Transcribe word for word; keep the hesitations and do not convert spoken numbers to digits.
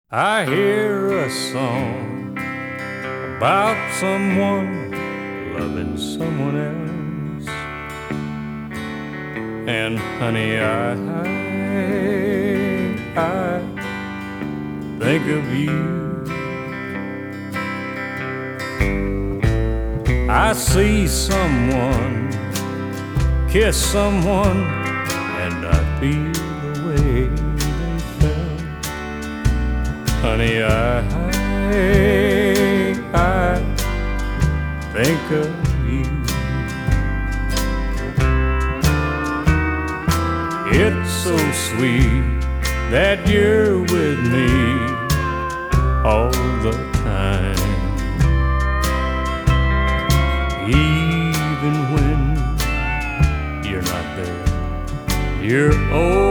I hear a song about someone loving someone else, and honey, I, I think of you. I see someone kiss someone, and I feel the way they felt. Honey, I, I think of you. It's so sweet that you're with me all the time, even when you're not there. You're old